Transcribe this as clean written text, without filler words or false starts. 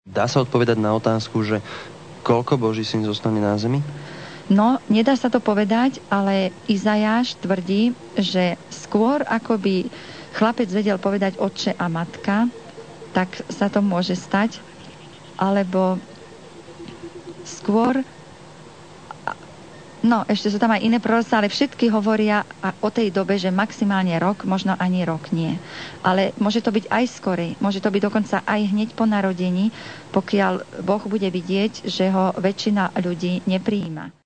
Dá sa odpovedať na otázku, že koľko Boží syn zostane na zemi? No, nedá sa to povedať, ale Izajáš tvrdí, že skôr ako by chlapec vedel povedať otče a matka, tak sa to môže stať, alebo skôr, no ešte sú tam aj iné proroctvá, ale všetky hovoria o tej dobe, že maximálne rok, možno ani rok nie. Ale môže to byť aj skorej, môže to byť dokonca aj hneď po narodení, pokiaľ Boh bude vidieť, že ho väčšina ľudí neprijíma.